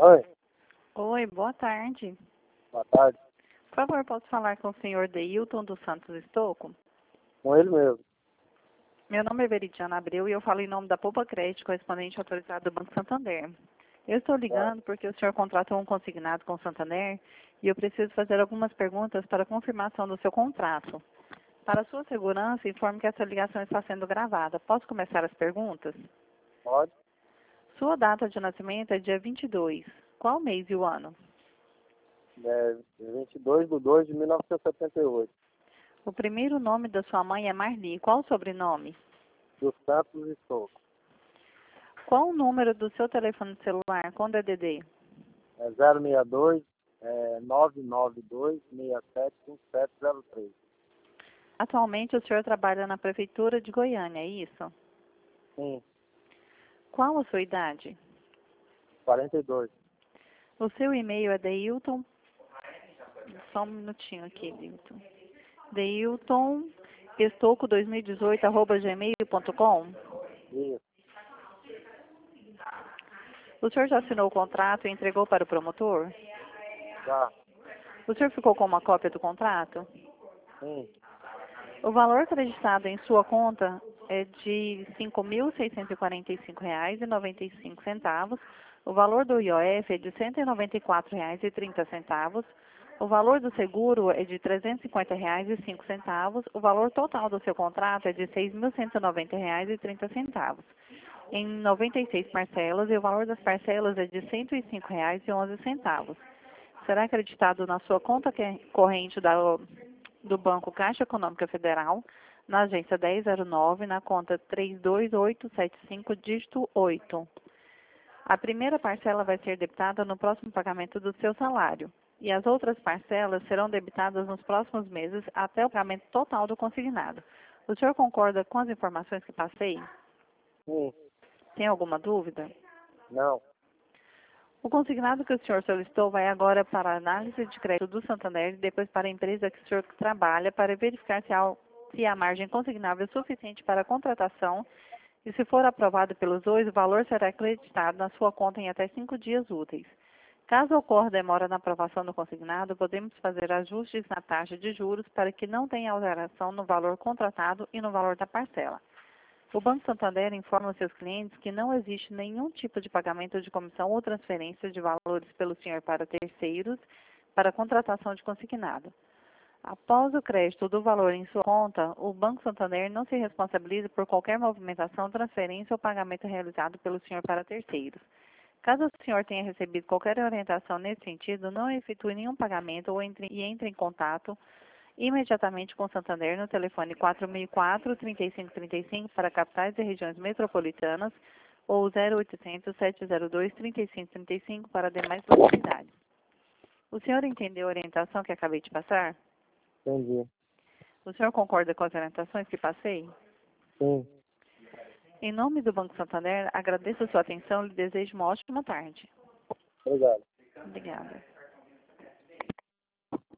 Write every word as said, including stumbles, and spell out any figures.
Oi, Oi, boa tarde. boa tarde. Por favor, posso falar com o senhor Deilton dos Santos Estocco? Com ele mesmo. Meu nome é Veridiana Abreu e eu falo em nome da Poupa Crédito, correspondente autorizado do Banco Santander. Eu estou ligando porque o senhor contratou um consignado com o Santander e eu preciso fazer algumas perguntas para confirmação do seu contrato. Para sua segurança, informe que essa ligação está sendo gravada. Posso começar as perguntas? Pode? Sua data de nascimento é dia vinte e dois. Qual mês e o ano? É vinte e dois de dois de mil novecentos e setenta e oito. O primeiro nome da sua mãe é Marli. Qual o sobrenome? Dos Santos e Souco. Qual o número do seu telefone celular com D D D? É zero seis dois, é, nove nove dois, seis sete cinco sete zero três. Atualmente o senhor trabalha na Prefeitura de Goiânia, é isso? Sim, Qual a sua idade? quarenta e dois. O seu e-mail é Deilton... Só um minutinho aqui, Deilton. Deilton Estocco dois mil e dezoito arroba gmail ponto com. Isso, O senhor já assinou o contrato e entregou para o promotor? já. O senhor ficou com uma cópia do contrato? Sim, O valor acreditado em sua conta é de cinco mil seiscentos e quarenta e cinco reais e noventa e cinco centavos. O valor do I O F é de cento e noventa e quatro reais e trinta centavos. O valor do seguro é de trezentos e cinquenta reais e cinco centavos. O valor total do seu contrato é de seis mil cento e noventa reais e trinta centavos. Em noventa e seis parcelas, e o valor das parcelas é de cento e cinco reais e onze centavos. Será acreditado na sua conta corrente da do Banco Caixa Econômica Federal, na agência dez zero nove, na conta três dois oito sete cinco, dígito oito. A primeira parcela vai ser debitada no próximo pagamento do seu salário, e as outras parcelas serão debitadas nos próximos meses até o pagamento total do consignado. O senhor concorda com as informações que passei? sim, Tem alguma dúvida? não. O consignado que o senhor solicitou vai agora para a análise de crédito do Santander e depois para a empresa que o senhor trabalha para verificar se há, se há margem consignável suficiente para a contratação e, se for aprovado pelos dois, o valor será acreditado na sua conta em até cinco dias úteis. Caso ocorra demora na aprovação do consignado, podemos fazer ajustes na taxa de juros para que não tenha alteração no valor contratado e no valor da parcela. O Banco Santander informa aos seus clientes que não existe nenhum tipo de pagamento de comissão ou transferência de valores pelo senhor para terceiros para a contratação de consignado. Após o crédito do valor em sua conta, o Banco Santander não se responsabiliza por qualquer movimentação, transferência ou pagamento realizado pelo senhor para terceiros. Caso o senhor tenha recebido qualquer orientação nesse sentido, não efetue nenhum pagamento ou entre, e entre em contato imediatamente com o Santander no telefone quatro mil e quatro, trinta e cinco trinta e cinco para capitais e regiões metropolitanas ou zero oitocentos, sete zero dois, trinta e cinco trinta e cinco para demais localidades. O senhor entendeu a orientação que acabei de passar? Entendi. O senhor concorda com as orientações que passei? Sim. Em nome do Banco Santander, agradeço a sua atenção e lhe desejo uma ótima tarde. Obrigado. Obrigada.